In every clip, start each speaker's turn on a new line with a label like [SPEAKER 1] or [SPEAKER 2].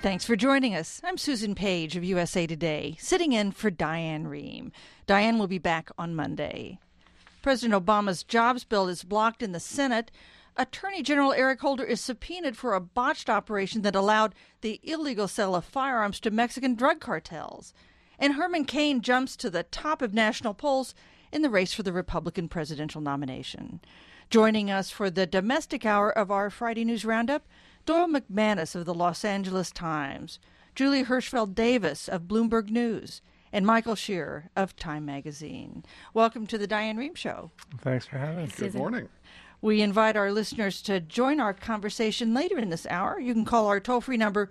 [SPEAKER 1] Thanks for joining us. I'm Susan Page of USA Today, sitting in for Diane Rehm. Diane will be back on Monday. President Obama's jobs bill is blocked in the Senate. Attorney General Eric Holder is subpoenaed for a botched operation that allowed the illegal sale of firearms to Mexican drug cartels. And Herman Cain jumps to the top of national polls in the race for the Republican presidential nomination. Joining us for the domestic hour of our Friday News Roundup, Doyle McManus of the Los Angeles Times, Julie Hirschfeld Davis of Bloomberg News, and Michael Shearer of Time Magazine. Welcome to the Diane Rehm Show.
[SPEAKER 2] Thanks for having us.
[SPEAKER 3] Good morning.
[SPEAKER 1] We invite our listeners to join our conversation later in this hour. You can call our toll-free number,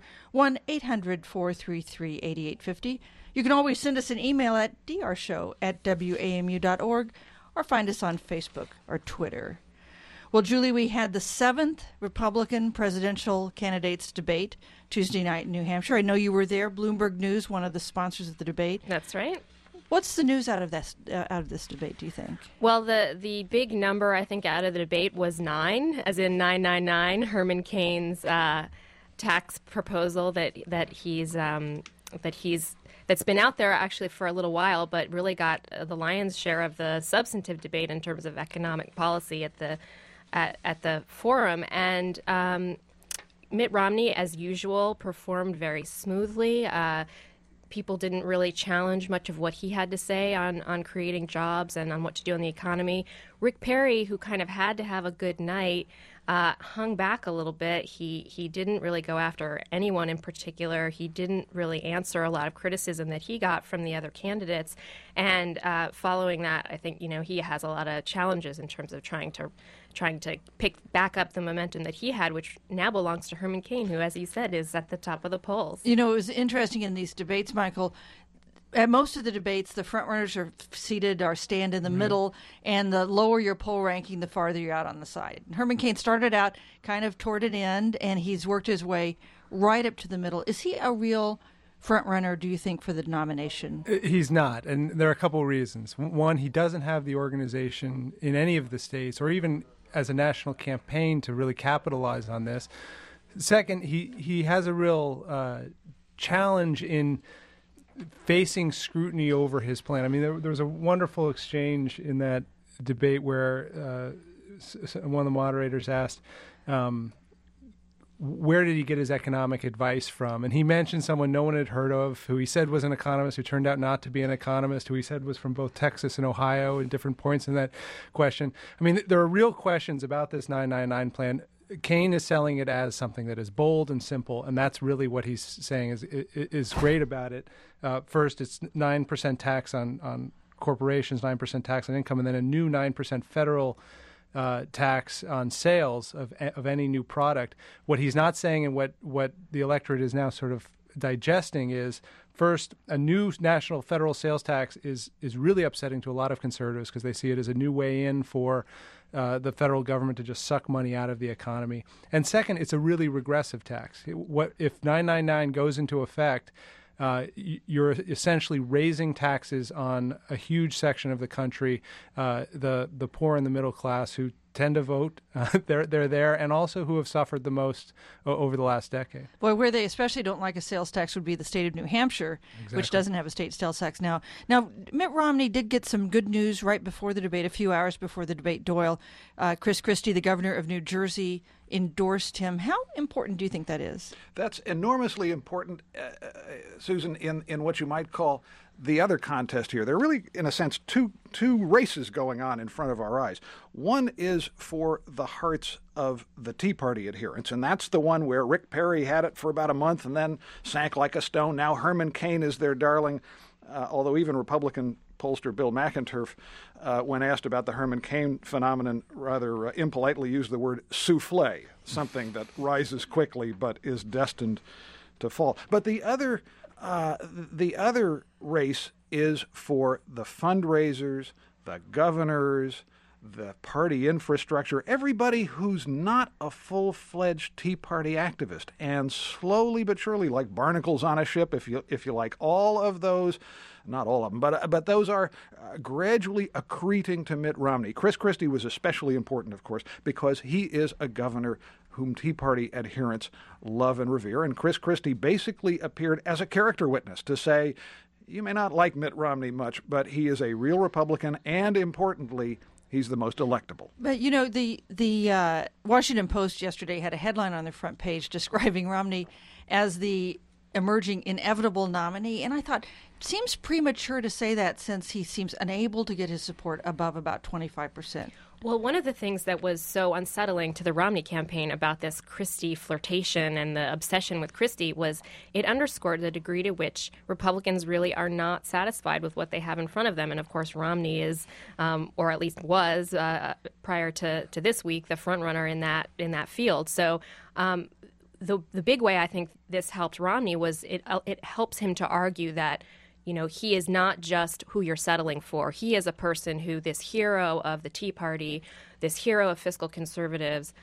[SPEAKER 1] 1-800-433-8850. You can always send us an email at drshow@wamu.org or find us on Facebook or Twitter. Well, Julie, we had the 7th Republican presidential candidates debate Tuesday night in New Hampshire. I know you were there. Bloomberg News, one of the sponsors of the debate.
[SPEAKER 4] That's right.
[SPEAKER 1] What's the news out of this debate, do you think?
[SPEAKER 4] Well, the big number, I think, out of the debate was 9, as in 999, Herman Cain's tax proposal that's been out there actually for a little while, but really got the lion's share of the substantive debate in terms of economic policy at the forum. And Mitt Romney, as usual, performed very smoothly. People didn't really challenge much of what he had to say on creating jobs and on what to do in the economy. Rick Perry, who kind of had to have a good night, hung back a little bit. He didn't really go after anyone in particular. He didn't really answer a lot of criticism that he got from the other candidates. And following that, I think, he has a lot of challenges in terms of trying to pick back up the momentum that he had, which now belongs to Herman Cain, who, as he said, is at the top of the polls.
[SPEAKER 1] It was interesting in these debates, Michael. At most of the debates, the frontrunners are seated or stand in the middle, and the lower your poll ranking, the farther you're out on the side. Herman Cain started out kind of toward an end, and he's worked his way right up to the middle. Is he a real front-runner, do you think, for the nomination?
[SPEAKER 2] He's not, and there are a couple of reasons. One, he doesn't have the organization in any of the states, or even as a national campaign, to really capitalize on this. Second, he has a real challenge in facing scrutiny over his plan. I mean, there was a wonderful exchange in that debate where one of the moderators asked, where did he get his economic advice from? And he mentioned someone no one had heard of, who he said was an economist, who turned out not to be an economist, who he said was from both Texas and Ohio at different points in that question. I mean, there are real questions about this 999 plan. Cain is selling it as something that is bold and simple, and that's really what he's saying is great about it. First, it's 9% tax on corporations, 9% tax on income, and then a new 9% federal tax on sales of any new product. What he's not saying, and what the electorate is now sort of digesting, is first, a new national federal sales tax is really upsetting to a lot of conservatives because they see it as a new way in for the federal government to just suck money out of the economy. And second, it's a really regressive tax. If 999 goes into effect, you're essentially raising taxes on a huge section of the country, the poor and the middle class, who tend to vote. They're there, and also who have suffered the most over the last decade.
[SPEAKER 1] Boy, where they especially don't like a sales tax would be the state of New Hampshire,
[SPEAKER 2] Exactly.
[SPEAKER 1] which doesn't have a state sales tax now. Now, Mitt Romney did get some good news right before the debate, a few hours before the debate, Doyle. Chris Christie, the governor of New Jersey, endorsed him. How important do you think that is?
[SPEAKER 3] That's enormously important, Susan, in what you might call the other contest here. There are really, in a sense, two races going on in front of our eyes. One is for the hearts of the Tea Party adherents, and that's the one where Rick Perry had it for about a month and then sank like a stone. Now Herman Cain is their darling, although even Republican pollster Bill McInturff, when asked about the Herman Cain phenomenon, rather impolitely used the word souffle, something that rises quickly but is destined to fall. But the other race is for the fundraisers, the governors, the party infrastructure, everybody who's not a full-fledged Tea Party activist. And slowly but surely, like barnacles on a ship, if you like, all of those, not all of them, but those are gradually accreting to Mitt Romney. Chris Christie was especially important, of course, because he is a governor whom Tea Party adherents love and revere. And Chris Christie basically appeared as a character witness to say, you may not like Mitt Romney much, but he is a real Republican, and importantly, he's the most electable.
[SPEAKER 1] But, you know, the Washington Post yesterday had a headline on their front page describing Romney as the emerging inevitable nominee. And I thought, it seems premature to say that since he seems unable to get his support above about 25%.
[SPEAKER 4] Well, one of the things that was so unsettling to the Romney campaign about this Christie flirtation and the obsession with Christie was it underscored the degree to which Republicans really are not satisfied with what they have in front of them. And of course, Romney is, or at least was, prior to this week, the front runner in that field. So the big way I think this helped Romney was it helps him to argue that, you know, he is not just who you're settling for. He is a person who, this hero of the Tea Party, this hero of fiscal conservatives,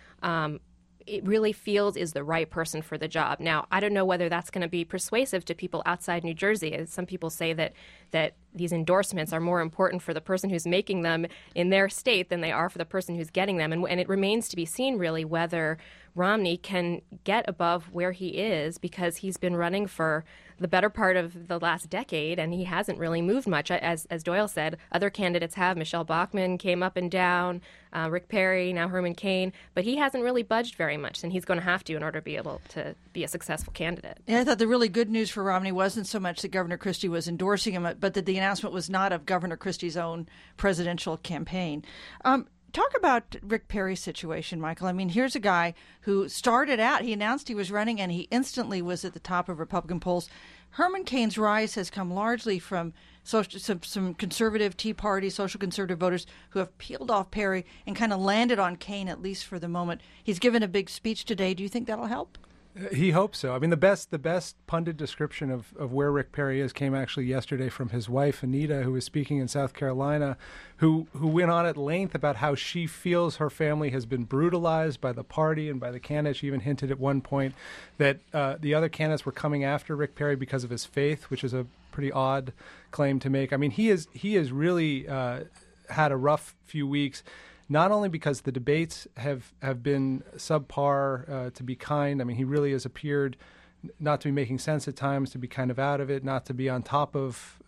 [SPEAKER 4] it really feels is the right person for the job. Now, I don't know whether that's going to be persuasive to people outside New Jersey. Some people say that these endorsements are more important for the person who's making them in their state than they are for the person who's getting them. And it remains to be seen, really, whether Romney can get above where he is, because he's been running for the better part of the last decade, and he hasn't really moved much. As Doyle said, other candidates have. Michelle Bachmann came up and down, Rick Perry, now Herman Cain, but he hasn't really budged very much, and he's going to have to in order to be able to be a successful candidate.
[SPEAKER 1] Yeah, I thought the really good news for Romney wasn't so much that Governor Christie was endorsing him, but that the announcement was not of Governor Christie's own presidential campaign. Talk about Rick Perry's situation, Michael. I mean, here's a guy who started out, he announced he was running, and he instantly was at the top of Republican polls. Herman Cain's rise has come largely from some conservative Tea Party, social conservative voters who have peeled off Perry and kind of landed on Cain, at least for the moment. He's given a big speech today. Do you think that'll help?
[SPEAKER 2] He hopes so. I mean, the best pundit description of where Rick Perry is came actually yesterday from his wife, Anita, who was speaking in South Carolina, who went on at length about how she feels her family has been brutalized by the party and by the candidates. She even hinted at one point that the other candidates were coming after Rick Perry because of his faith, which is a pretty odd claim to make. I mean, he has really had a rough few weeks. Not only because the debates have been subpar, to be kind. I mean, he really has appeared not to be making sense at times, to be kind of out of it, not to be on top of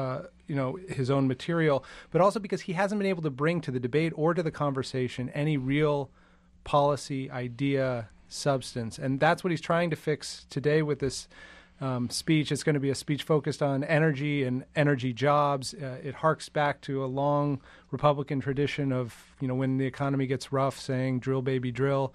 [SPEAKER 2] his own material, but also because he hasn't been able to bring to the debate or to the conversation any real policy, idea, substance. And that's what he's trying to fix today with this speech. It's going to be a speech focused on energy and energy jobs. It harks back to a long Republican tradition of, when the economy gets rough, saying drill, baby, drill.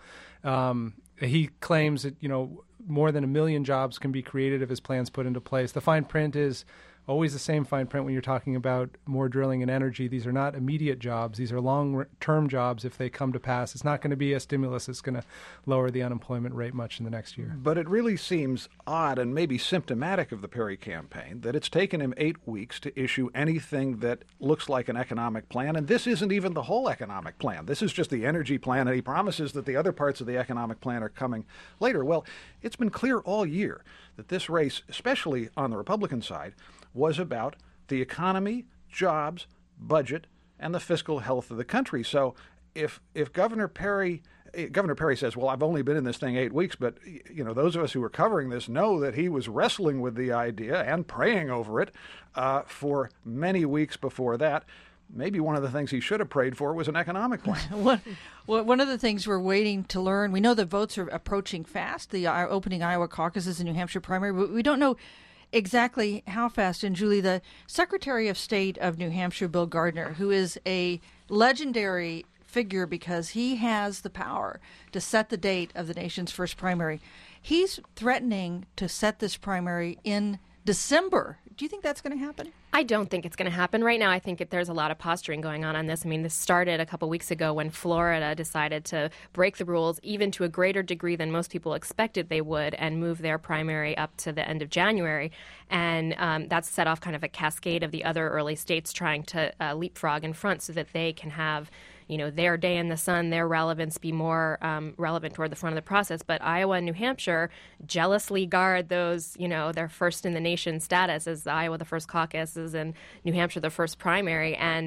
[SPEAKER 2] He claims that, more than 1 million jobs can be created if his plan's put into place. The fine print is always the same fine print when you're talking about more drilling and energy. These are not immediate jobs. These are long-term jobs if they come to pass. It's not going to be a stimulus that's going to lower the unemployment rate much in the next year.
[SPEAKER 3] But it really seems odd and maybe symptomatic of the Perry campaign that it's taken him 8 weeks to issue anything that looks like an economic plan. And this isn't even the whole economic plan. This is just the energy plan, and he promises that the other parts of the economic plan are coming later. Well, it's been clear all year that this race, especially on the Republican side, was about the economy, jobs, budget, and the fiscal health of the country. So if Governor Perry says, well, I've only been in this thing 8 weeks, but those of us who are covering this know that he was wrestling with the idea and praying over it for many weeks before that. Maybe one of the things he should have prayed for was an economic plan.
[SPEAKER 1] One of the things we're waiting to learn, we know the votes are approaching fast, the opening Iowa caucuses and New Hampshire primary, but we don't know exactly how fast. And Julie, the Secretary of State of New Hampshire, Bill Gardner, who is a legendary figure because he has the power to set the date of the nation's first primary, he's threatening to set this primary in December. Do you think that's going to happen?
[SPEAKER 4] I don't think it's going to happen. Right now, I think there's a lot of posturing going on this. I mean, this started a couple weeks ago when Florida decided to break the rules even to a greater degree than most people expected they would and move their primary up to the end of January. And that's set off kind of a cascade of the other early states trying to leapfrog in front so that they can have their day in the sun, their relevance be more relevant toward the front of the process. But Iowa and New Hampshire jealously guard those, their first in the nation status as Iowa the first caucus and New Hampshire the first primary. And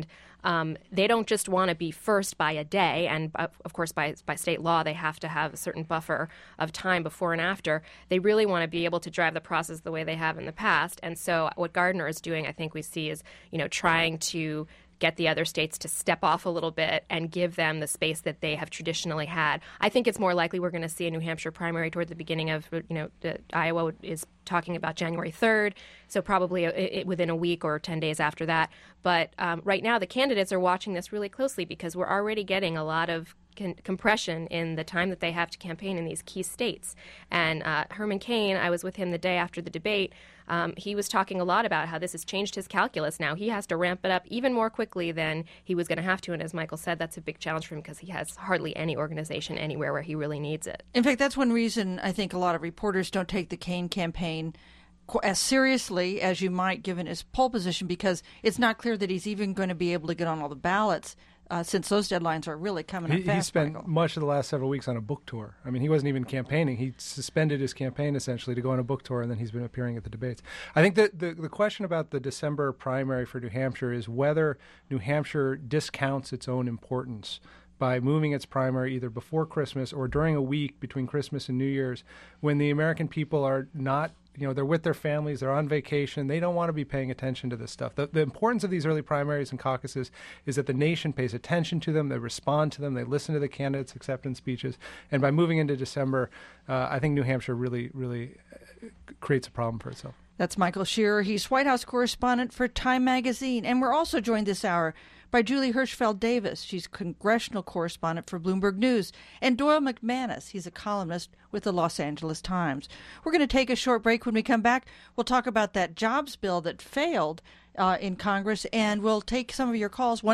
[SPEAKER 4] They don't just want to be first by a day, and of course by state law they have to have a certain buffer of time before and after. They really want to be able to drive the process the way they have in the past. And so what Gardner is doing, I think we see, is trying to get the other states to step off a little bit and give them the space that they have traditionally had. I think it's more likely we're going to see a New Hampshire primary toward the beginning of, Iowa is talking about January 3rd, so probably within a week or 10 days after that. But right now the candidates are watching this really closely because we're already getting a lot of compression in the time that they have to campaign in these key states. And Herman Cain, I was with him the day after the debate, he was talking a lot about how this has changed his calculus now. He has to ramp it up even more quickly than he was going to have to. And as Michael said, that's a big challenge for him because he has hardly any organization anywhere where he really needs it.
[SPEAKER 1] In fact, that's one reason I think a lot of reporters don't take the Cain campaign as seriously as you might given his poll position, because it's not clear that he's even going to be able to get on all the ballots. Since those deadlines are really coming up fast.
[SPEAKER 2] He spent
[SPEAKER 1] Michael.
[SPEAKER 2] much of the last several weeks on a book tour. I mean, he wasn't even campaigning. He suspended his campaign, essentially, to go on a book tour, and then he's been appearing at the debates. I think that the question about the December primary for New Hampshire is whether New Hampshire discounts its own importance by moving its primary either before Christmas or during a week between Christmas and New Year's, when the American people are not, they're with their families, they're on vacation, they don't want to be paying attention to this stuff. The importance of these early primaries and caucuses is that the nation pays attention to them, they respond to them, they listen to the candidates' acceptance speeches, and by moving into December, I think New Hampshire really creates a problem for itself.
[SPEAKER 1] That's Michael Shearer. He's White House correspondent for Time Magazine. And we're also joined this hour by Julie Hirschfeld Davis. She's congressional correspondent for Bloomberg News. And Doyle McManus. He's a columnist with the Los Angeles Times. We're going to take a short break. When we come back, we'll talk about that jobs bill that failed in Congress. And we'll take some of your calls.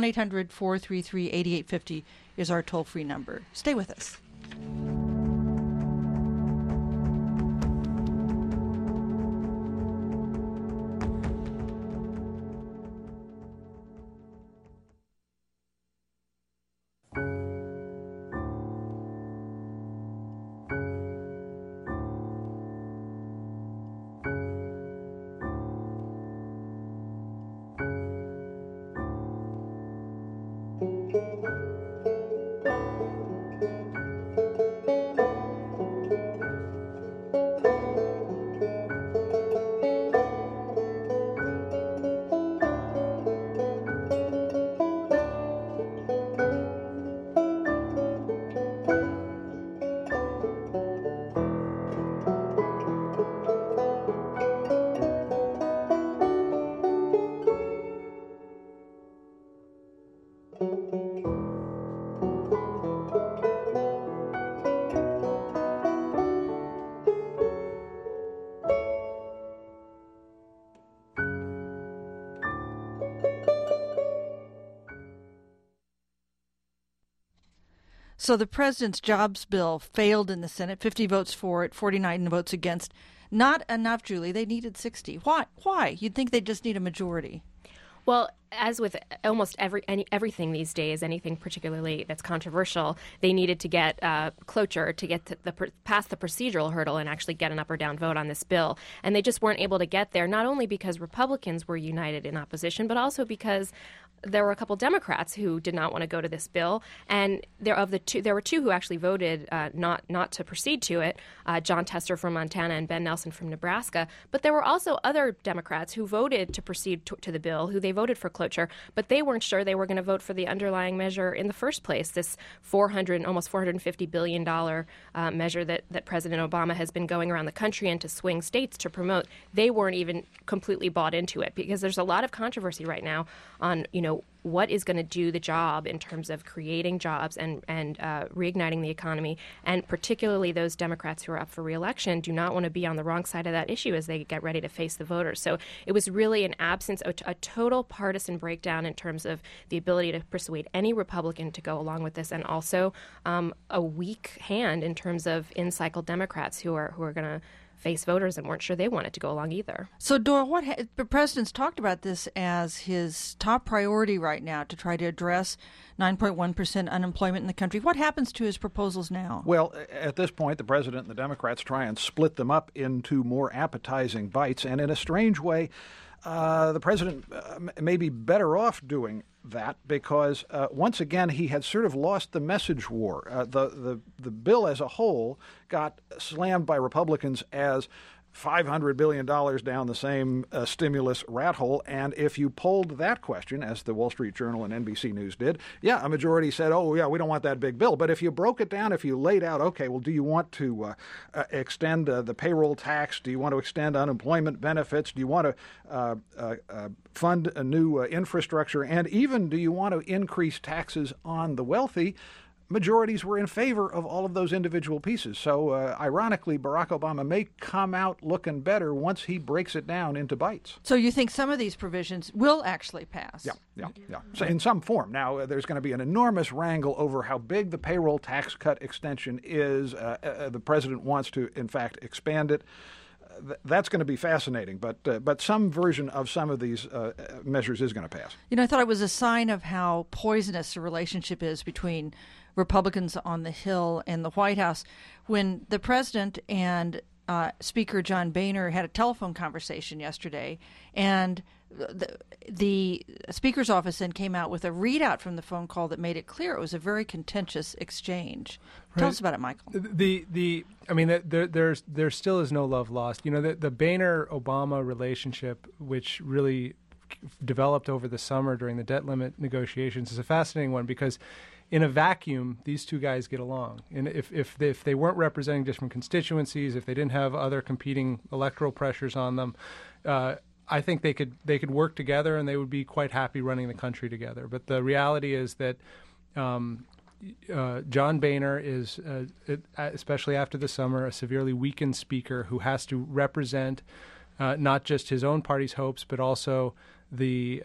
[SPEAKER 1] 1-800-433-8850 is our toll-free number. Stay with us. So the president's jobs bill failed in the Senate, 50 votes for it, 49 votes against. Not enough, Julie. They needed 60. Why? You'd think they just need a majority.
[SPEAKER 4] Well, as with almost everything these days, anything particularly that's controversial, they needed to get cloture to get past the procedural hurdle and actually get an up or down vote on this bill. And they just weren't able to get there, not only because Republicans were united in opposition, but also because there were a couple Democrats who did not want to go to this bill, and there were two who actually voted not to proceed to it, John Tester from Montana and Ben Nelson from Nebraska. But there were also other Democrats who voted to proceed to the bill, who they voted for cloture, but they weren't sure they were going to vote for the underlying measure in the first place, this almost $450 billion measure that President Obama has been going around the country and to swing states to promote. They weren't even completely bought into it because there's a lot of controversy right now on, what is going to do the job in terms of creating jobs and reigniting the economy. And particularly those Democrats who are up for re-election do not want to be on the wrong side of that issue as they get ready to face the voters. So it was really an absence, a total partisan breakdown in terms of the ability to persuade any Republican to go along with this, and also a weak hand in terms of in-cycle Democrats who are going to face voters and weren't sure they wanted to go along either.
[SPEAKER 1] So, Doyle, the president's talked about this as his top priority right now to try to address 9.1% unemployment in the country. What happens to his proposals now?
[SPEAKER 3] Well, at this point, the president and the Democrats try and split them up into more appetizing bites, and in a strange way, the president may be better off doing that because once again he had sort of lost the message war. The bill as a whole got slammed by Republicans as $500 billion down the same stimulus rat hole. And if you polled that question, as the Wall Street Journal and NBC News did, a majority said, oh, yeah, we don't want that big bill. But if you broke it down, if you laid out, okay, well, do you want to extend the payroll tax? Do you want to extend unemployment benefits? Do you want to fund a new infrastructure? And even do you want to increase taxes on the wealthy? Majorities were in favor of all of those individual pieces. So, ironically, Barack Obama may come out looking better once he breaks it down into bites.
[SPEAKER 1] So you think some of these provisions will actually pass?
[SPEAKER 3] Yeah. So in some form. Now, there's going to be an enormous wrangle over how big the payroll tax cut extension is. The president wants to, in fact, expand it. That's going to be fascinating, but some version of some of these measures is going to pass.
[SPEAKER 1] I thought it was a sign of how poisonous the relationship is between Republicans on the Hill and the White House when the president and Speaker John Boehner had a telephone conversation yesterday, and the Speaker's office then came out with a readout from the phone call that made it clear it was a very contentious exchange. Right. Tell us about it, Michael.
[SPEAKER 2] There still is no love lost. The Boehner-Obama relationship, which really developed over the summer during the debt limit negotiations, is a fascinating one because in a vacuum, these two guys get along. And if they weren't representing different constituencies, if they didn't have other competing electoral pressures on them, I think they could work together and they would be quite happy running the country together. But the reality is that John Boehner is, especially after the summer, a severely weakened speaker who has to represent not just his own party's hopes, but also the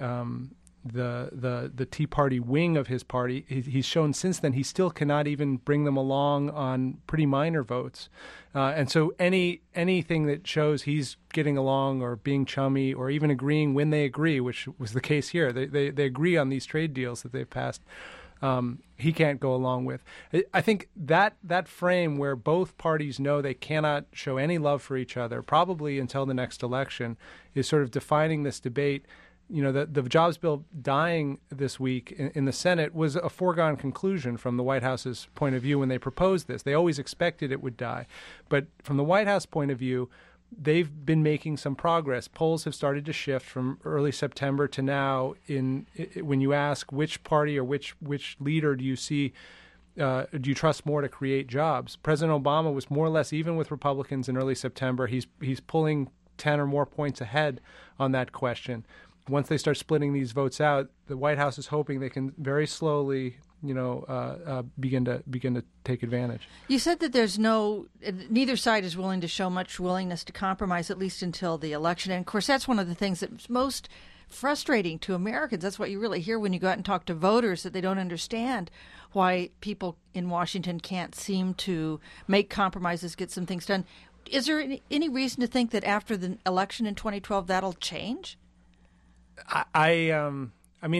[SPEAKER 2] Tea Party wing of his party. He's shown since then he still cannot even bring them along on pretty minor votes, and so anything that shows he's getting along or being chummy or even agreeing when they agree, which was the case here, they agree on these trade deals that they've passed. He can't go along with. I think that frame where both parties know they cannot show any love for each other, probably until the next election, is sort of defining this debate. The jobs bill dying this week in the Senate was a foregone conclusion from the White House's point of view when they proposed this. They always expected it would die. But from the White House point of view, they've been making some progress. Polls have started to shift from early September to now. When you ask which party or which leader do you see, do you trust more to create jobs? President Obama was more or less even with Republicans in early September. He's pulling 10 or more points ahead on that question. Once they start splitting these votes out, the White House is hoping they can very slowly, begin to take advantage.
[SPEAKER 1] You said that neither side is willing to show much willingness to compromise, at least until the election. And of course, that's one of the things that's most frustrating to Americans. That's what you really hear when you go out and talk to voters, that they don't understand why people in Washington can't seem to make compromises, get some things done. Is there any reason to think that after the election in 2012 that'll change? The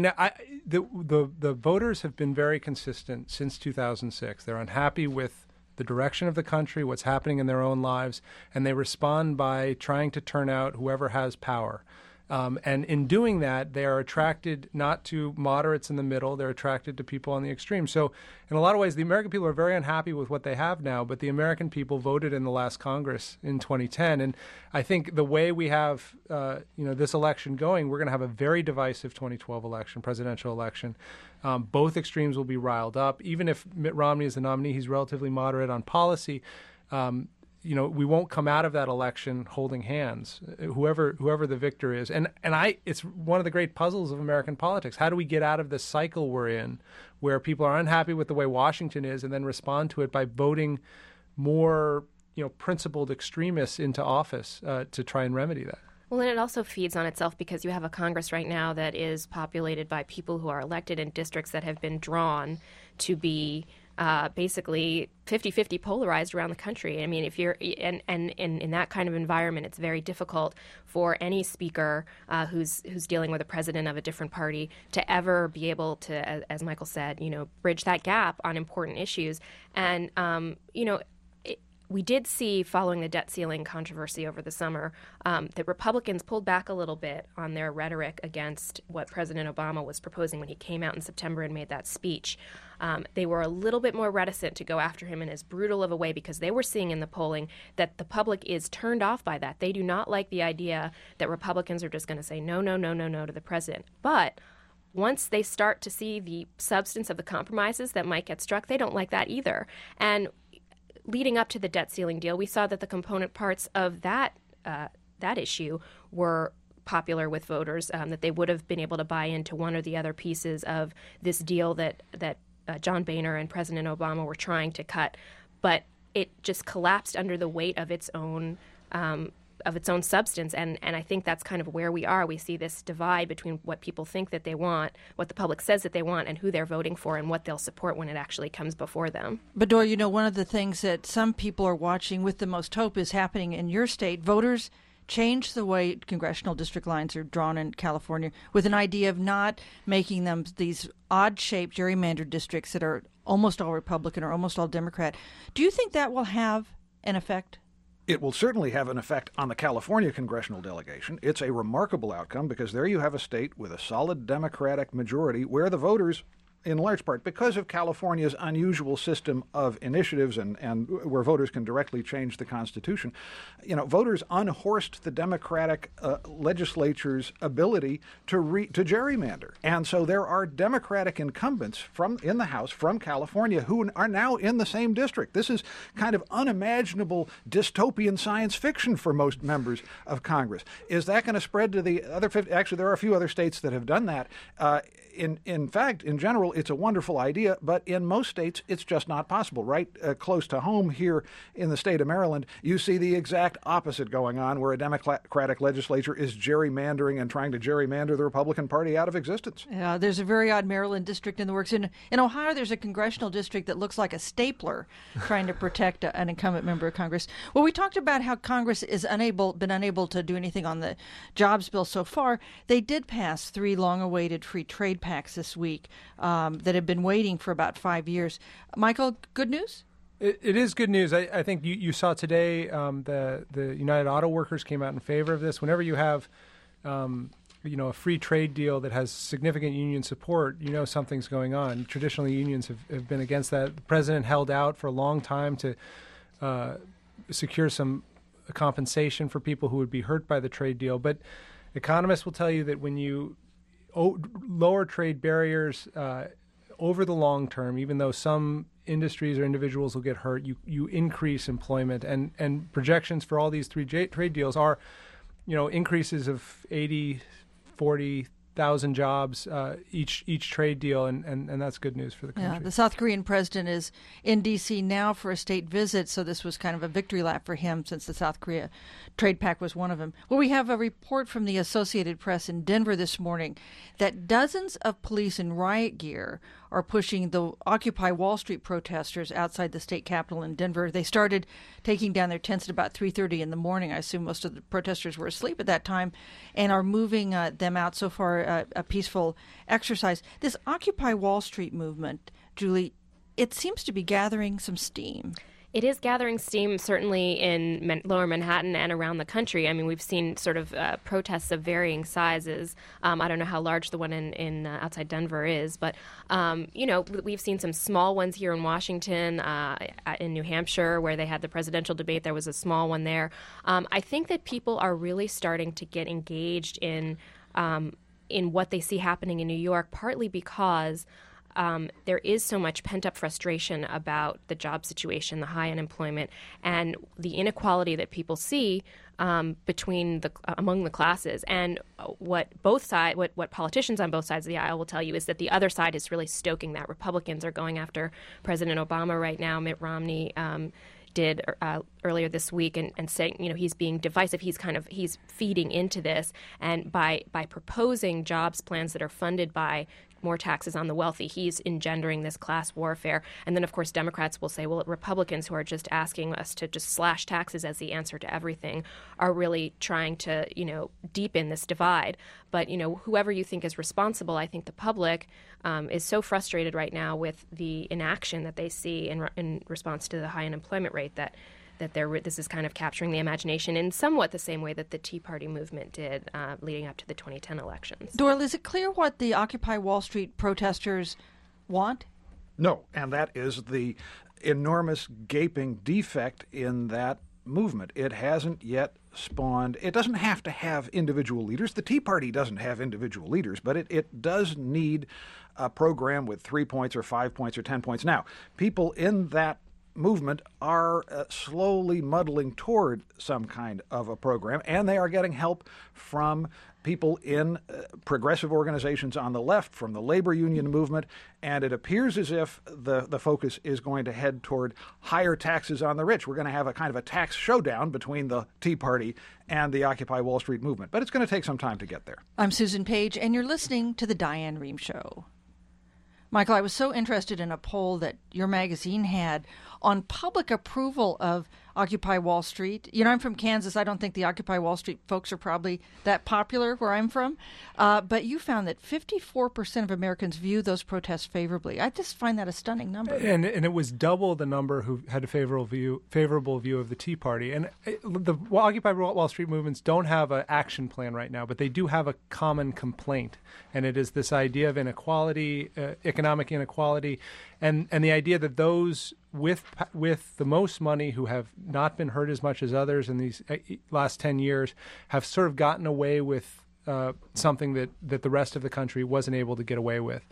[SPEAKER 1] voters have been very consistent since 2006. They're unhappy with the direction of the country, what's happening in their own lives, and they respond by trying to turn out whoever has power. And in doing that, they are attracted not to moderates in the middle, they're attracted to people on the extreme. So in a lot of ways, the American people are very unhappy with what they have now, but the American people voted in the last Congress in 2010. And I think the way we have this election going, we're going to have a very divisive 2012 presidential election. Both extremes will be riled up. Even if Mitt Romney is the nominee, he's relatively moderate on policy. We won't come out of that election holding hands, whoever the victor is. And it's one of the great puzzles of American politics. How do we get out of this cycle we're in where people are unhappy with the way Washington is and then respond to it by voting more, principled extremists into office to try and remedy that?
[SPEAKER 4] Well, and it also feeds on itself because you have a Congress right now that is populated by people who are elected in districts that have been drawn to be basically 50-50 polarized around the country. I mean, if you're and in that kind of environment, it's very difficult for any speaker who's dealing with a president of a different party to ever be able to, as Michael said, bridge that gap on important issues. And we did see, following the debt ceiling controversy over the summer, that Republicans pulled back a little bit on their rhetoric against what President Obama was proposing when he came out in September and made that speech. They were a little bit more reticent to go after him in as brutal of a way because they were seeing in the polling that the public is turned off by that. They do not like the idea that Republicans are just going to say no, no, no, no, no to the president. But once they start to see the substance of the compromises that might get struck, they don't like that either. And leading up to the debt ceiling deal, we saw that the component parts of that issue were popular with voters, that they would have been able to buy into one or the other pieces of this deal that John Boehner and President Obama were trying to cut. But it just collapsed under the weight of its own substance, and I think that's kind of where we are. We see this divide between what people think that they want, what the public says that they want, and who they're voting for and what they'll support when it actually comes before them.
[SPEAKER 1] But Dora, one of the things that some people are watching with the most hope is happening in your state. Voters change the way congressional district lines are drawn in California with an idea of not making them these odd-shaped gerrymandered districts that are almost all Republican or almost all Democrat. Do you think that will have an effect?
[SPEAKER 3] It will certainly have an effect on the California congressional delegation. It's a remarkable outcome because there you have a state with a solid Democratic majority where the voters, in large part because of California's unusual system of initiatives and where voters can directly change the Constitution, voters unhorsed the Democratic legislature's ability to gerrymander. And so there are Democratic incumbents in the House from California who are now in the same district. This is kind of unimaginable dystopian science fiction for most members of Congress. Is that going to spread to the other 50? Actually, there are a few other states that have done that. In fact, in general, it's a wonderful idea, but in most states, it's just not possible. Right close to home here in the state of Maryland, you see the exact opposite going on, where a Democratic legislature is gerrymandering and trying to gerrymander the Republican Party out of existence.
[SPEAKER 1] Yeah, there's a very odd Maryland district in the works. In Ohio, there's a congressional district that looks like a stapler trying to protect an incumbent member of Congress. Well, we talked about how Congress is been unable to do anything on the jobs bill so far. They did pass 3 long-awaited free trade pacts this week that have been waiting for about 5 years. Michael, good news?
[SPEAKER 2] It is good news. I think you saw today the United Auto Workers came out in favor of this. Whenever you have a free trade deal that has significant union support, something's going on. Traditionally, unions have been against that. The president held out for a long time to secure some compensation for people who would be hurt by the trade deal. But economists will tell you that when you lower trade barriers over the long term, even though some industries or individuals will get hurt, you increase employment. And projections for all these 3 trade deals are, increases of 40,000 jobs each trade deal, and that's good news for the country.
[SPEAKER 1] Yeah, the South Korean president is in D.C. now for a state visit, so this was kind of a victory lap for him since the South Korea trade pact was one of them. Well, we have a report from the Associated Press in Denver this morning that dozens of police in riot gear are pushing the Occupy Wall Street protesters outside the state capitol in Denver. They started taking down their tents at about 3:30 in the morning. I assume most of the protesters were asleep at that time, and are moving them out. So far, a peaceful exercise. This Occupy Wall Street movement, Julie, it seems to be gathering some steam.
[SPEAKER 4] It is gathering steam, certainly in lower Manhattan and around the country. I mean, we've seen sort of protests of varying sizes. I don't know how large the one in outside Denver is, but, we've seen some small ones here in Washington, in New Hampshire, where they had the presidential debate. There was a small one there. I think that people are really starting to get engaged in what they see happening in New York, partly because there is so much pent-up frustration about the job situation, the high unemployment, and the inequality that people see among the classes. And what politicians on both sides of the aisle will tell you is that the other side is really stoking that. Republicans are going after President Obama right now. Mitt Romney did earlier this week and saying, he's being divisive. He's feeding into this, and by proposing jobs plans that are funded by more taxes on the wealthy, he's engendering this class warfare. And then, of course, Democrats will say, well, Republicans who are just asking us to just slash taxes as the answer to everything are really trying to, deepen this divide. But, whoever you think is responsible, I think the public is so frustrated right now with the inaction that they see in response to the high unemployment rate that this is kind of capturing the imagination in somewhat the same way that the Tea Party movement did leading up to the 2010 elections.
[SPEAKER 1] Doyle, is it clear what the Occupy Wall Street protesters want?
[SPEAKER 3] No, and that is the enormous gaping defect in that movement. It hasn't yet spawned. It doesn't have to have individual leaders. The Tea Party doesn't have individual leaders, but it does need a program with 3 points or 5 points or 10 points. Now, people in that movement are slowly muddling toward some kind of a program, and they are getting help from people in progressive organizations on the left, from the labor union movement, and it appears as if the focus is going to head toward higher taxes on the rich. We're going to have a kind of a tax showdown between the Tea Party and the Occupy Wall Street movement, but it's going to take some time to get there.
[SPEAKER 1] I'm Susan Page, and you're listening to The Diane Rehm Show. Michael, I was so interested in a poll that your magazine had on public approval of Occupy Wall Street. You know, I'm from Kansas. I don't think the Occupy Wall Street folks are probably that popular where I'm from. But you found that 54% of Americans view those protests favorably. I just find that a stunning number.
[SPEAKER 2] And it was double the number who had a favorable view of the Tea Party. And the Occupy Wall Street movements don't have an action plan right now, but they do have a common complaint. And it is this idea of inequality, economic inequality, and the idea that those with the most money who have not been hurt as much as others in these last 10 years have sort of gotten away with something that the rest of the country wasn't able to get away with.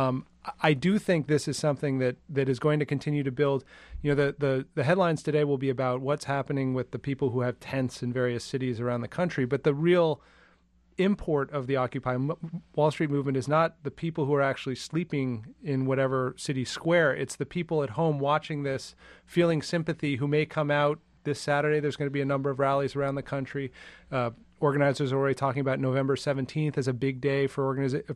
[SPEAKER 2] I do think this is something that is going to continue to build. You know, the headlines today will be about what's happening with the people who have tents in various cities around the country, but the real import of the Occupy Wall Street movement is not the people who are actually sleeping in whatever city square. It's the people at home watching this, feeling sympathy, who may come out this Saturday. There's going to be a number of rallies around the country. Organizers are already talking about November 17th as a big day for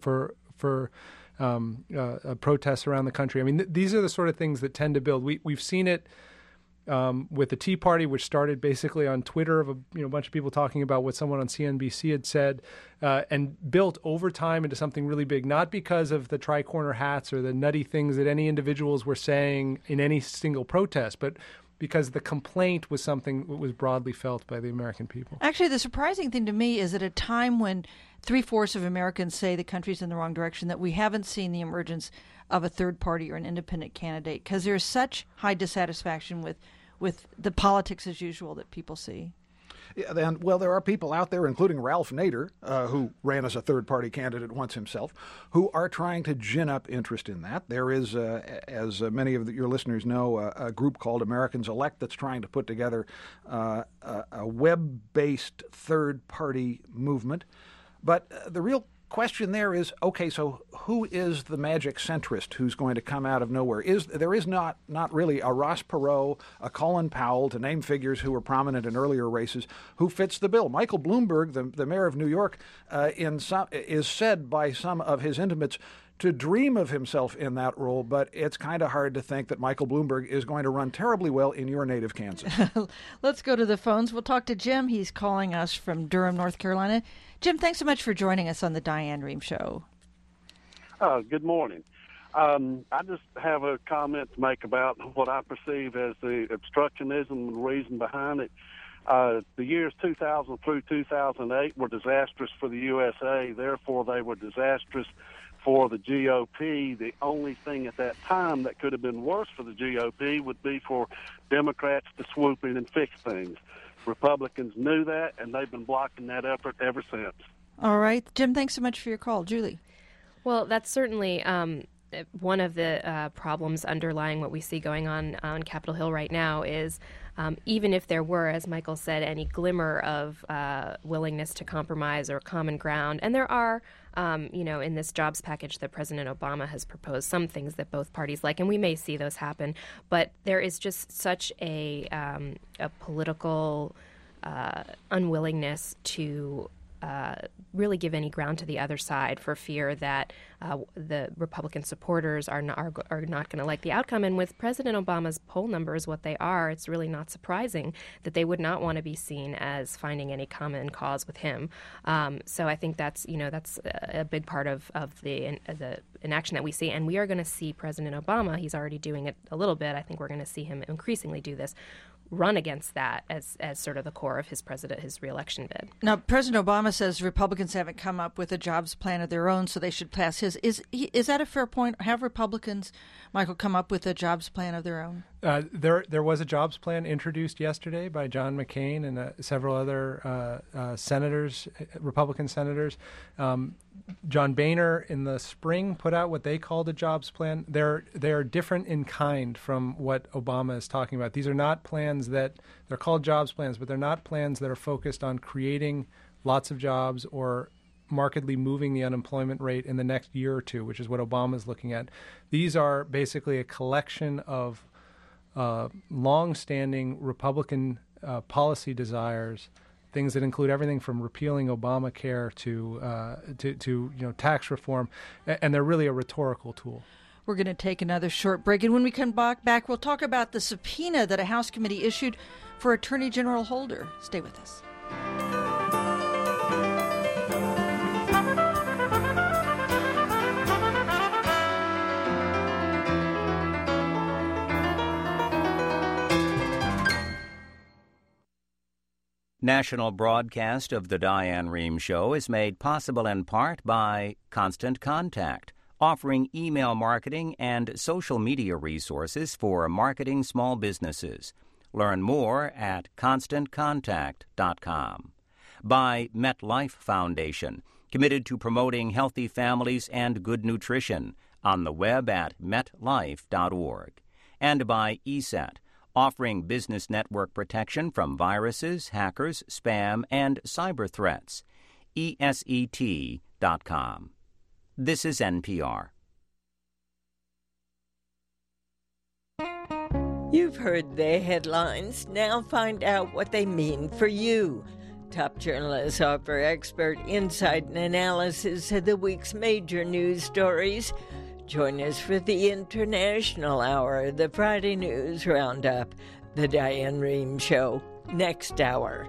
[SPEAKER 2] protests around the country. I mean, these are the sort of things that tend to build. We've seen it with the Tea Party, which started basically on Twitter of a bunch of people talking about what someone on CNBC had said, and built over time into something really big, not because of the tri-corner hats or the nutty things that any individuals were saying in any single protest, but because the complaint was something that was broadly felt by the American people.
[SPEAKER 1] Actually, the surprising thing to me is at a time when 3/4 of Americans say the country's in the wrong direction, that we haven't seen the emergence of a third party or an independent candidate, because there's such high dissatisfaction with the politics as usual that people see.
[SPEAKER 3] Yeah, there are people out there, including Ralph Nader, who ran as a third-party candidate once himself, who are trying to gin up interest in that. There is, as many of your listeners know, a group called Americans Elect that's trying to put together a web-based third-party movement. But the real question there is, okay, so who is the magic centrist who's going to come out of nowhere? There is not really a Ross Perot, a Colin Powell, to name figures who were prominent in earlier races, who fits the bill. Michael Bloomberg, the mayor of New York, is said by some of his intimates to dream of himself in that role, but it's kind of hard to think that Michael Bloomberg is going to run terribly well in your native Kansas.
[SPEAKER 1] Let's go to the phones. We'll talk to Jim. He's calling us from Durham, North Carolina. Jim, thanks so much for joining us on the Diane Rehm Show.
[SPEAKER 5] Good morning. I just have a comment to make about what I perceive as the obstructionism and the reason behind it. The years 2000 through 2008 were disastrous for the USA. Therefore, they were disastrous for the GOP. The only thing at that time that could have been worse for the GOP would be for Democrats to swoop in and fix things. Republicans knew that, and they've been blocking that effort ever since.
[SPEAKER 1] All right. Jim, thanks so much for your call. Julie?
[SPEAKER 4] Well, that's certainly one of the problems underlying what we see going on Capitol Hill right now is even if there were, as Michael said, any glimmer of willingness to compromise or common ground, and there are, in this jobs package that President Obama has proposed, some things that both parties like, and we may see those happen, but there is just such a political unwillingness to really give any ground to the other side for fear that the Republican supporters are not going to like the outcome. And with President Obama's poll numbers what they are, it's really not surprising that they would not want to be seen as finding any common cause with him. So I think that's a big part of the inaction that we see. And we are going to see President Obama, he's already doing it a little bit, I think we're going to see him increasingly do this, run against that as sort of the core of his re-election bid.
[SPEAKER 1] Now, President Obama says Republicans haven't come up with a jobs plan of their own, so they should pass his. Is that a fair point? Have Republicans, Michael, come up with a jobs plan of their own?
[SPEAKER 2] There was a jobs plan introduced yesterday by John McCain and several other senators, Republican senators. John Boehner in the spring put out what they called a jobs plan. They are different in kind from what Obama is talking about. These are not plans they're called jobs plans, but they're not plans that are focused on creating lots of jobs or markedly moving the unemployment rate in the next year or two, which is what Obama is looking at. These are basically a collection of long-standing Republican policy desires, things that include everything from repealing Obamacare to tax reform, and they're really a rhetorical tool.
[SPEAKER 1] We're going to take another short break, and when we come back, we'll talk about the subpoena that a House committee issued for Attorney General Holder. Stay with us.
[SPEAKER 6] National broadcast of the Diane Rehm Show is made possible in part by Constant Contact, offering email marketing and social media resources for marketing small businesses. Learn more at ConstantContact.com. By MetLife Foundation, committed to promoting healthy families and good nutrition, on the web at metlife.org. And by ESET, offering business network protection from viruses, hackers, spam, and cyber threats. ESET.com. This is NPR.
[SPEAKER 7] You've heard the headlines. Now find out what they mean for you. Top journalists offer expert insight and analysis of the week's major news stories. Join us for the International Hour, the Friday News Roundup, the Diane Rehm Show, next hour.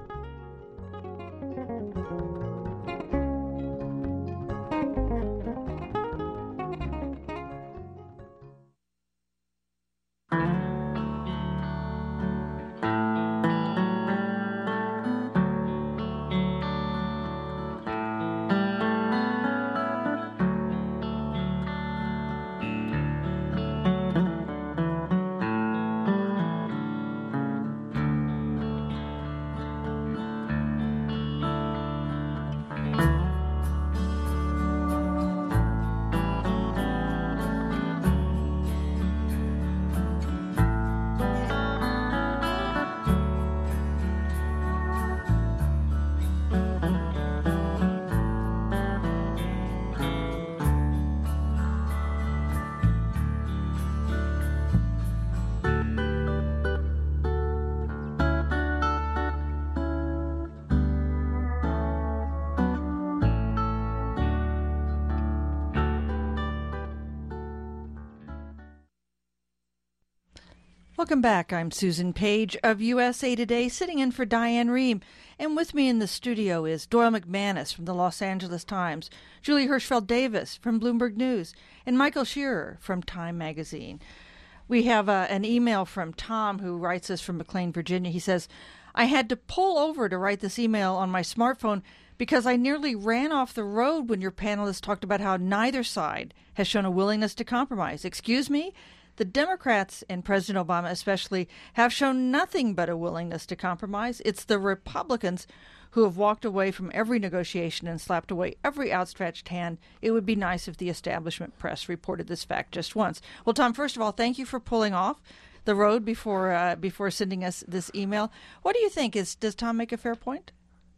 [SPEAKER 1] Welcome back. I'm Susan Page of USA Today, sitting in for Diane Rehm. And with me in the studio is Doyle McManus from the Los Angeles Times, Julie Hirschfeld-Davis from Bloomberg News, and Michael Shearer from Time Magazine. We have an email from Tom, who writes us from McLean, Virginia. He says, I had to pull over to write this email on my smartphone because I nearly ran off the road when your panelists talked about how neither side has shown a willingness to compromise. Excuse me? The Democrats, and President Obama especially, have shown nothing but a willingness to compromise. It's the Republicans who have walked away from every negotiation and slapped away every outstretched hand. It would be nice if the establishment press reported this fact just once. Well, Tom, first of all, thank you for pulling off the road before sending us this email. What do you think? Does Tom make a fair point?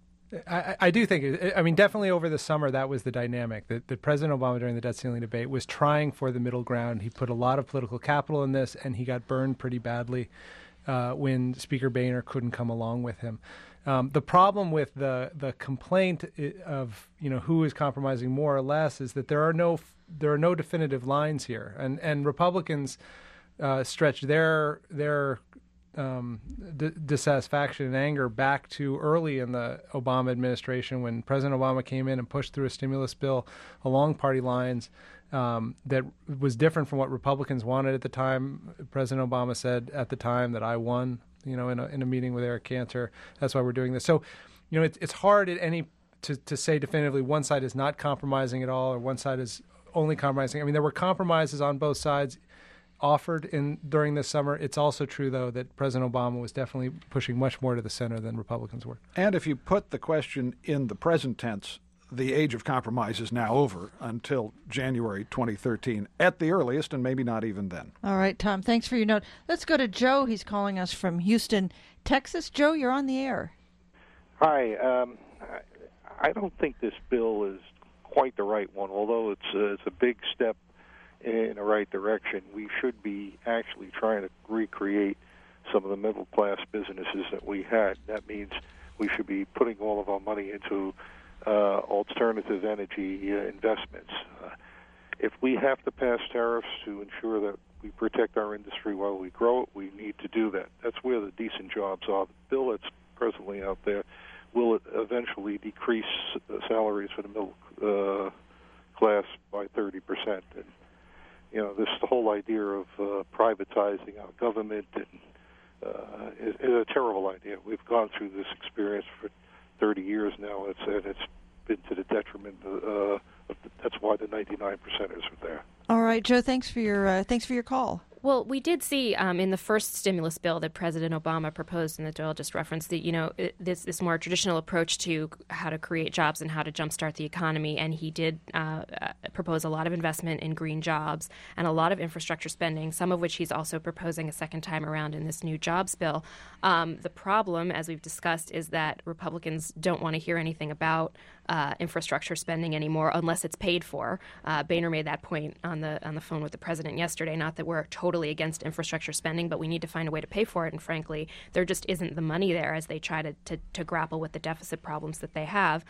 [SPEAKER 2] I do think, definitely over the summer, that was the dynamic. That President Obama, during the debt ceiling debate, was trying for the middle ground. He put a lot of political capital in this, and he got burned pretty badly when Speaker Boehner couldn't come along with him. The problem with the complaint of who is compromising more or less is that there are no definitive lines here, and Republicans stretch their dissatisfaction and anger back to early in the Obama administration when President Obama came in and pushed through a stimulus bill along party lines that was different from what Republicans wanted at the time. President Obama said at the time that I won. In a meeting with Eric Cantor. That's why we're doing this. So, it's hard to say definitively one side is not compromising at all or one side is only compromising. I mean, there were compromises on both sides offered during this summer. It's also true, though, that President Obama was definitely pushing much more to the center than Republicans were.
[SPEAKER 3] And if you put the question in the present tense, the age of compromise is now over until January 2013 at the earliest, and maybe not even then.
[SPEAKER 1] All right, Tom, thanks for your note. Let's go to Joe. He's calling us from Houston, Texas. Joe, you're on the air.
[SPEAKER 8] Hi. I don't think this bill is quite the right one, although it's a big step in the right direction. We should be actually trying to recreate some of the middle-class businesses that we had. That means we should be putting all of our money into alternative energy investments. If we have to pass tariffs to ensure that we protect our industry while we grow it, we need to do that. That's where the decent jobs are. The bill that's presently out there will eventually decrease salaries for the middle class by 30%. And this whole idea of privatizing our government is a terrible idea. We've gone through this experience for 30 years now, and it's been to the detriment of that's why the 99%ers are there.
[SPEAKER 1] All right, Joe, thanks for your call.
[SPEAKER 4] Well, we did see in the first stimulus bill that President Obama proposed and that Doyle just referenced that, this more traditional approach to how to create jobs and how to jumpstart the economy. And he did propose a lot of investment in green jobs and a lot of infrastructure spending, some of which he's also proposing a second time around in this new jobs bill. The problem, as we've discussed, is that Republicans don't want to hear anything about infrastructure spending anymore unless it's paid for. Boehner made that point on the phone with the president yesterday. Not that we're totally against infrastructure spending, but we need to find a way to pay for it. And frankly, there just isn't the money there as they try to grapple with the deficit problems that they have.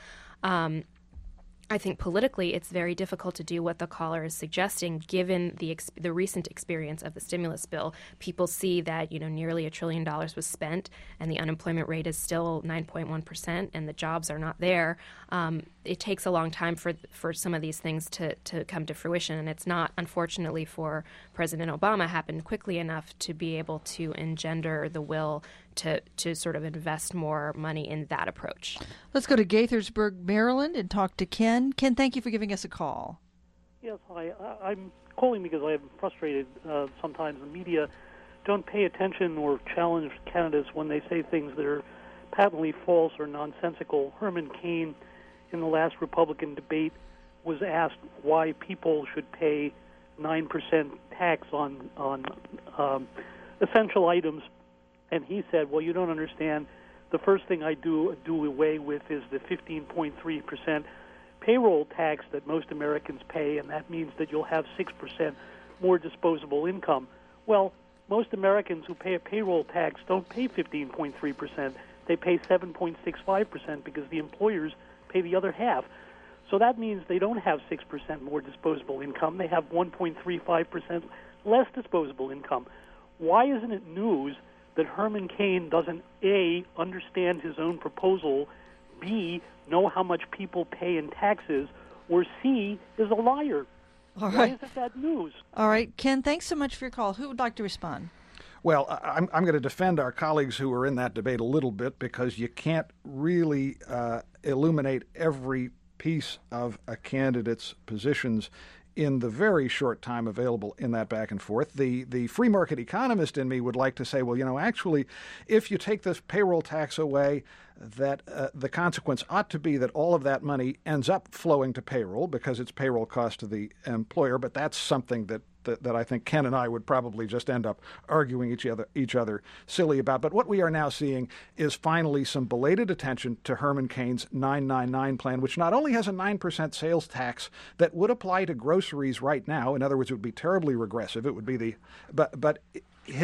[SPEAKER 4] I think politically it's very difficult to do what the caller is suggesting, given the recent experience of the stimulus bill. People see that nearly $1 trillion was spent, and the unemployment rate is still 9.1%, and the jobs are not there. It takes a long time for some of these things to come to fruition, and it's not, unfortunately, for President Obama, happened quickly enough to be able to engender the will to sort of invest more money in that approach.
[SPEAKER 1] Let's go to Gaithersburg, Maryland, and talk to Ken. Ken, thank you for giving us a call.
[SPEAKER 9] Yes, hi. I'm calling because I am frustrated. Sometimes the media don't pay attention or challenge candidates when they say things that are patently false or nonsensical. Herman Cain, in the last Republican debate, was asked why people should pay 9% tax on essential items. And he said, well, you don't understand. The first thing I do away with is the 15.3% payroll tax that most Americans pay, and that means that you'll have 6% more disposable income. Well, most Americans who pay a payroll tax don't pay 15.3%. They pay 7.65% because the employers pay the other half. So that means they don't have 6% more disposable income. They have 1.35% less disposable income. Why isn't it news that Herman Cain doesn't, A, understand his own proposal, B, know how much people pay in taxes, or C, is a liar?
[SPEAKER 1] All right.
[SPEAKER 9] Why isn't that news?
[SPEAKER 1] All right, Ken, thanks so much for your call. Who would like to respond?
[SPEAKER 3] Well, I'm going to defend our colleagues who were in that debate a little bit because you can't really illuminate every piece of a candidate's positions in the very short time available in that back and forth. The free market economist in me would like to say, well, actually, if you take this payroll tax away, that the consequence ought to be that all of that money ends up flowing to payroll because it's payroll cost to the employer. But that's something that I think Ken and I would probably just end up arguing each other silly about. But what we are now seeing is finally some belated attention to Herman Cain's 999 plan, which not only has a 9% sales tax that would apply to groceries right now. In other words, it would be terribly regressive. It would be but his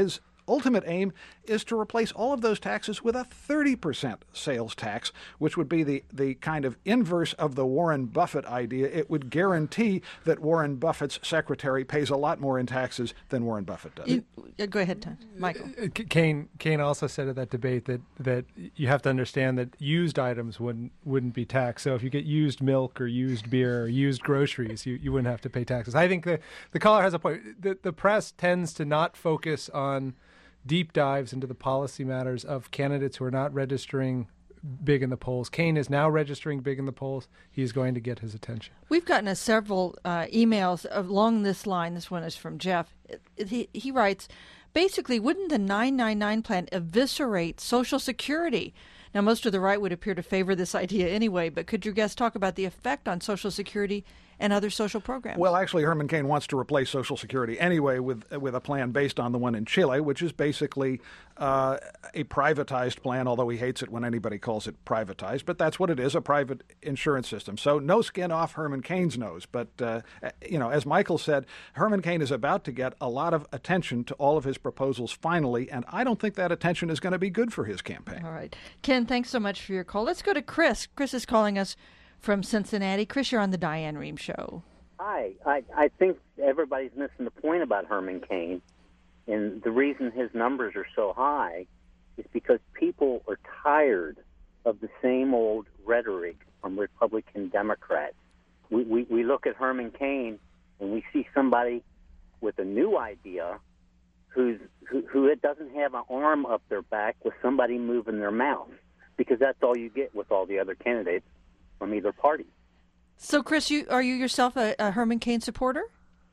[SPEAKER 3] ultimate aim is to replace all of those taxes with a 30% sales tax, which would be the kind of inverse of the Warren Buffett idea. It would guarantee that Warren Buffett's secretary pays a lot more in taxes than Warren Buffett does.
[SPEAKER 1] Go ahead, Tom. Michael.
[SPEAKER 2] Kane also said at that debate that you have to understand that used items wouldn't be taxed. So if you get used milk or used beer or used groceries, you wouldn't have to pay taxes. I think the caller has a point. The press tends to not focus on deep dives into the policy matters of candidates who are not registering big in the polls. Kane is now registering big in the polls. He's going to get his attention.
[SPEAKER 1] We've gotten several emails along this line. This one is from Jeff. He writes, basically, wouldn't the 999 plan eviscerate Social Security? Now, most of the right would appear to favor this idea anyway, but could your guest talk about the effect on Social Security and other social programs?
[SPEAKER 3] Well, actually, Herman Cain wants to replace Social Security anyway with a plan based on the one in Chile, which is basically a privatized plan, although he hates it when anybody calls it privatized. But that's what it is, a private insurance system. So no skin off Herman Cain's nose. But, as Michael said, Herman Cain is about to get a lot of attention to all of his proposals finally, and I don't think that attention is going to be good for his campaign.
[SPEAKER 1] All right. Ken, thanks so much for your call. Let's go to Chris. Chris is calling us from Cincinnati. Chris, you're on the Diane Rehm Show.
[SPEAKER 10] Hi. I think everybody's missing the point about Herman Cain, and the reason his numbers are so high is because people are tired of the same old rhetoric from Republican Democrats. We look at Herman Cain and we see somebody with a new idea who doesn't have an arm up their back with somebody moving their mouth, because that's all you get with all the other candidates from either party.
[SPEAKER 1] So, Chris, are you yourself a Herman Cain supporter?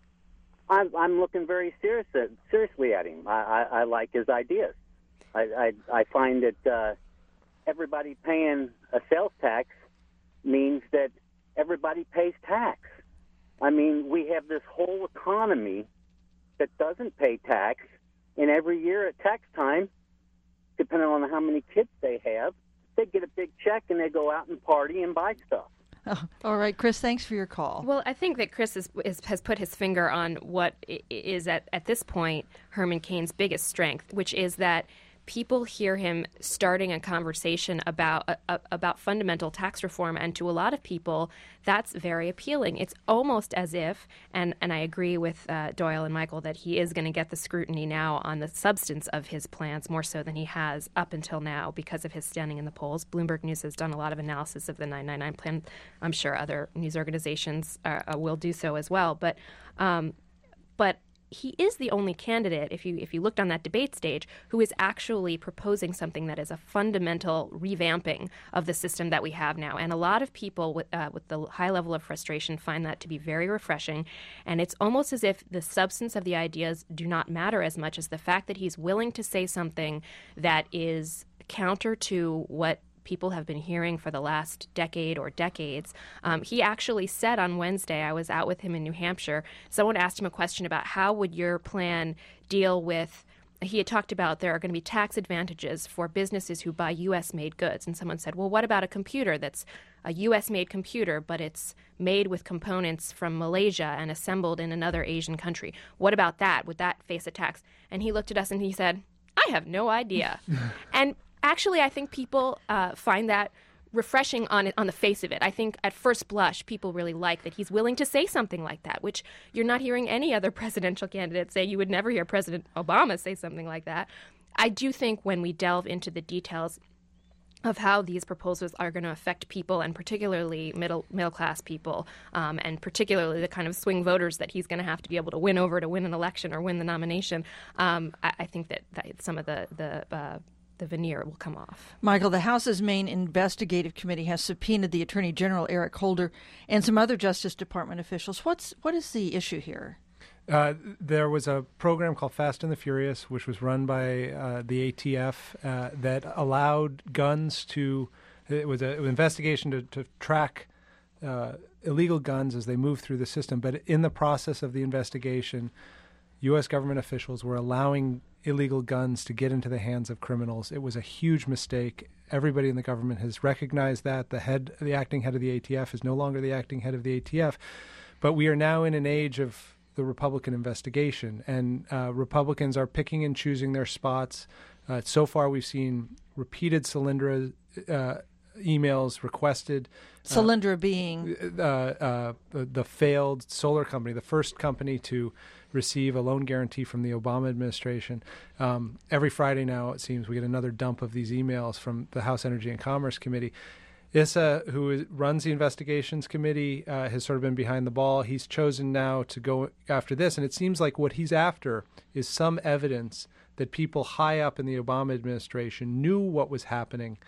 [SPEAKER 10] I'm looking very seriously at him. I like his ideas. I find that everybody paying a sales tax means that everybody pays tax. I mean, we have this whole economy that doesn't pay tax, and every year at tax time, depending on how many kids they have, they get a big check and they go out and party and buy stuff.
[SPEAKER 1] Oh, all right, Chris, thanks for your call.
[SPEAKER 4] Well, I think that Chris has put his finger on what is at this point Herman Cain's biggest strength, which is that people hear him starting a conversation about fundamental tax reform, and to a lot of people, that's very appealing. It's almost as if, and I agree with Doyle and Michael, that he is going to get the scrutiny now on the substance of his plans more so than he has up until now because of his standing in the polls. Bloomberg News has done a lot of analysis of the 999 plan. I'm sure other news organizations will do so as well. But he is the only candidate, if you looked on that debate stage, who is actually proposing something that is a fundamental revamping of the system that we have now. And a lot of people with the high level of frustration find that to be very refreshing. And it's almost as if the substance of the ideas do not matter as much as the fact that he's willing to say something that is counter to what people have been hearing for the last decade or decades. He actually said on Wednesday, I was out with him in New Hampshire, someone asked him a question about how would your plan deal with, he had talked about there are going to be tax advantages for businesses who buy U.S.-made goods. And someone said, well, what about a computer that's a U.S.-made computer, but it's made with components from Malaysia and assembled in another Asian country? What about that? Would that face a tax? And he looked at us and he said, I have no idea. And actually, I think people find that refreshing on the face of it. I think at first blush, people really like that he's willing to say something like that, which you're not hearing any other presidential candidate say. You would never hear President Obama say something like that. I do think when we delve into the details of how these proposals are going to affect people, and particularly middle class people, and particularly the kind of swing voters that he's going to have to be able to win over to win an election or win the nomination, I think that some of the veneer will come off.
[SPEAKER 1] Michael, the House's main investigative committee has subpoenaed the Attorney General Eric Holder and some other Justice Department officials. What is the issue here?
[SPEAKER 2] There was a program called Fast and the Furious, which was run by the ATF that allowed guns to. It was an investigation to track illegal guns as they move through the system. But in the process of the investigation, U.S. government officials were allowing illegal guns to get into the hands of criminals. It was a huge mistake. Everybody in the government has recognized that. The acting head of the ATF is no longer the acting head of the ATF. But we are now in an age of the Republican investigation, and Republicans are picking and choosing their spots. So far, we've seen repeated Solyndra emails requested.
[SPEAKER 1] Solyndra being
[SPEAKER 2] the failed solar company, the first company to receive a loan guarantee from the Obama administration. Every Friday now, it seems, we get another dump of these emails from the House Energy and Commerce Committee. Issa, who runs the investigations committee, has sort of been behind the ball. He's chosen now to go after this, and it seems like what he's after is some evidence that people high up in the Obama administration knew what was happening,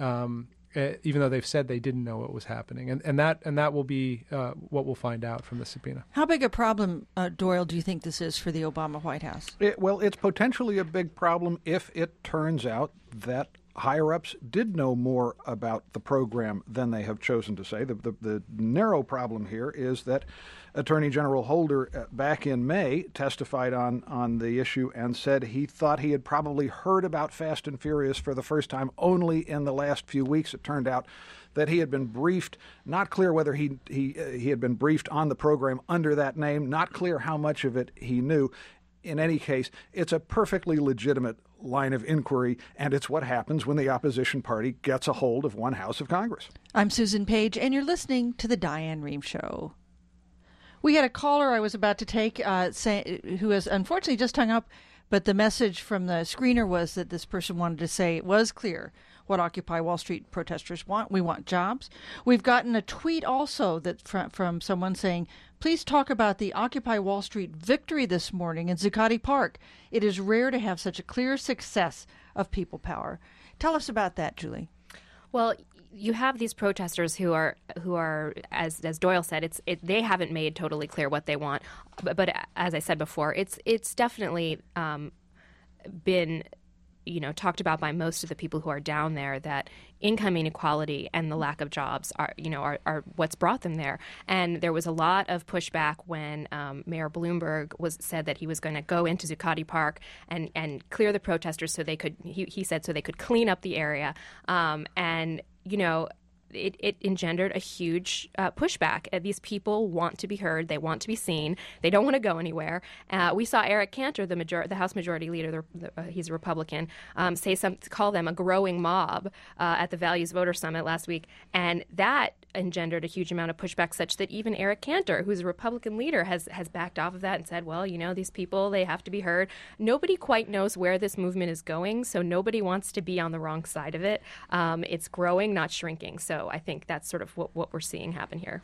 [SPEAKER 2] even though they've said they didn't know what was happening. And that will be what we'll find out from the subpoena.
[SPEAKER 1] How big a problem, Doyle, do you think this is for the Obama White House?
[SPEAKER 3] Well, it's potentially a big problem if it turns out that higher-ups did know more about the program than they have chosen to say. The narrow problem here is that Attorney General Holder back in May testified on the issue and said he thought he had probably heard about Fast and Furious for the first time only in the last few weeks. It turned out that he had been briefed, not clear whether he had been briefed on the program under that name, not clear how much of it he knew. In any case, it's a perfectly legitimate line of inquiry, and it's what happens when the opposition party gets a hold of one house of Congress.
[SPEAKER 1] I'm Susan Page, and you're listening to The Diane Rehm Show. We had a caller I was about to take who has unfortunately just hung up, but the message from the screener was that this person wanted to say it was clear what Occupy Wall Street protesters want. We want jobs. We've gotten a tweet also that from someone saying, please talk about the Occupy Wall Street victory this morning in Zuccotti Park. It is rare to have such a clear success of people power. Tell us about that, Julie.
[SPEAKER 4] Well, you have these protesters who are as Doyle said, they haven't made totally clear what they want. But as I said before, it's definitely been talked about by most of the people who are down there that income inequality and the lack of jobs are what's brought them there. And there was a lot of pushback when Mayor Bloomberg said that he was going to go into Zuccotti Park and clear the protesters so they could, he said, so they could clean up the area. It engendered a huge pushback. These people want to be heard. They want to be seen. They don't want to go anywhere. We saw Eric Cantor, the House Majority Leader, he's a Republican, call them a growing mob at the Values Voter Summit last week. And that engendered a huge amount of pushback, such that even Eric Cantor, who's a Republican leader, has backed off of that and said, well, these people, they have to be heard. Nobody quite knows where this movement is going, so nobody wants to be on the wrong side of it. It's growing, not shrinking. So I think that's sort of what we're seeing happen here.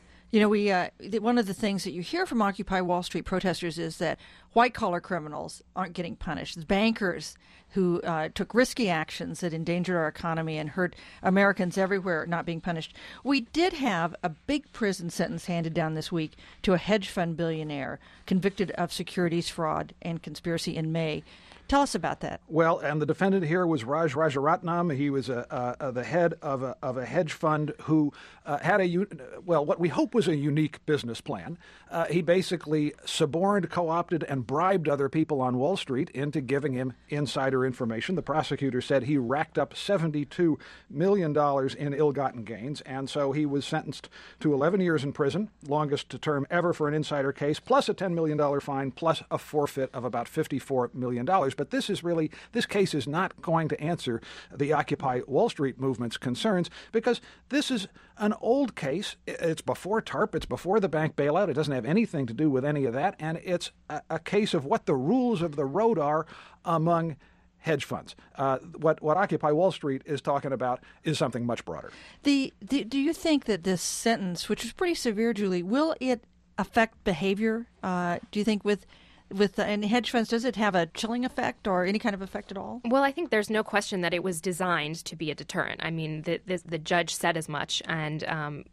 [SPEAKER 1] One of the things that you hear from Occupy Wall Street protesters is that white-collar criminals aren't getting punished. It's bankers who took risky actions that endangered our economy and hurt Americans everywhere not being punished. We did have a big prison sentence handed down this week to a hedge fund billionaire convicted of securities fraud and conspiracy in May. Tell us about that.
[SPEAKER 3] Well, and the defendant here was Raj Rajaratnam. He was the head of a hedge fund who had what we hope was a unique business plan. He basically suborned, co-opted, and bribed other people on Wall Street into giving him insider information. The prosecutor said he racked up $72 million in ill-gotten gains, and so he was sentenced to 11 years in prison, longest term ever for an insider case, plus a $10 million fine, plus a forfeit of about $54 million. But this case is not going to answer the Occupy Wall Street movement's concerns, because this is an old case. It's before TARP. It's before the bank bailout. It doesn't have anything to do with any of that. And it's a case of what the rules of the road are among hedge funds. What Occupy Wall Street is talking about is something much broader.
[SPEAKER 1] Do you think that this sentence, which is pretty severe, Julie, will it affect behavior? Do you think with and hedge funds, does it have a chilling effect or any kind of effect at all?
[SPEAKER 4] Well, I think there's no question that it was designed to be a deterrent. I mean, the judge said as much, and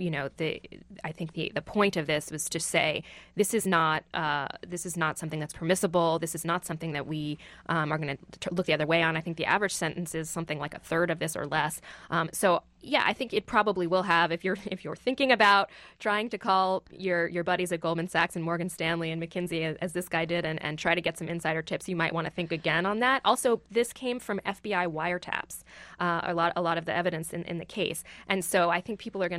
[SPEAKER 4] I think the point of this was to say this is not something that's permissible. This is not something that we are going to look the other way on. I think the average sentence is something like a third of this or less. Yeah, I think it probably will have, if you're thinking about trying to call your buddies at Goldman Sachs and Morgan Stanley and McKinsey, as this guy did, and try to get some insider tips, you might want to think again on that. Also, this came from FBI wiretaps, a lot of the evidence in the case. And so I think people are going to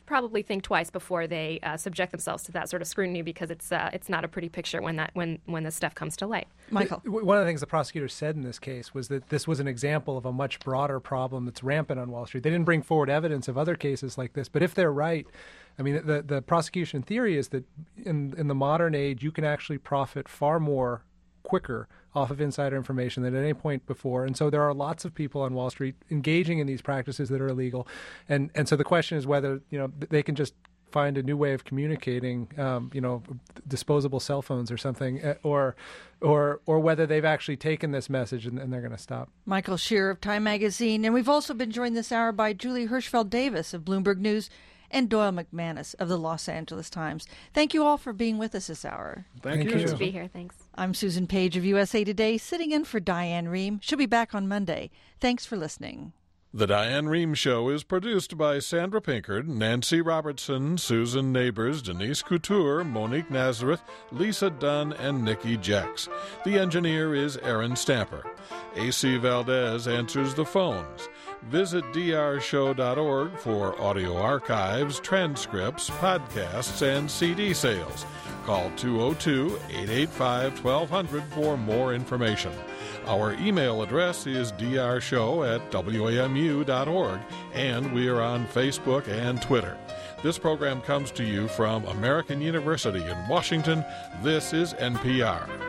[SPEAKER 4] probably think twice before they subject themselves to that sort of scrutiny, because it's not a pretty picture when this stuff comes to light.
[SPEAKER 1] Michael.
[SPEAKER 2] One of the things the prosecutor said in this case was that this was an example of a much broader problem that's rampant on Wall Street. They didn't bring forward evidence of other cases like this, but if they're right, I mean, the prosecution theory is that in the modern age, you can actually profit far more quicker off of insider information than at any point before. And so there are lots of people on Wall Street engaging in these practices that are illegal. And so the question is whether, they can just find a new way of communicating, disposable cell phones or something, or whether they've actually taken this message and they're going to stop.
[SPEAKER 1] Michael Shear of Time Magazine. And we've also been joined this hour by Julie Hirschfeld Davis of Bloomberg News and Doyle McManus of the Los Angeles Times. Thank you all for being with us this hour.
[SPEAKER 3] Thank you.
[SPEAKER 4] Good to be here. Thanks.
[SPEAKER 1] I'm Susan Page of USA Today, sitting in for Diane Rehm. She'll be back on Monday. Thanks for listening.
[SPEAKER 11] The Diane Rehm Show is produced by Sandra Pinkard, Nancy Robertson, Susan Neighbors, Denise Couture, Monique Nazareth, Lisa Dunn, and Nikki Jex. The engineer is Aaron Stamper. A.C. Valdez answers the phones. Visit drshow.org for audio archives, transcripts, podcasts, and CD sales. Call 202-885-1200 for more information. Our email address is drshow@wamu.org, and we are on Facebook and Twitter. This program comes to you from American University in Washington. This is NPR.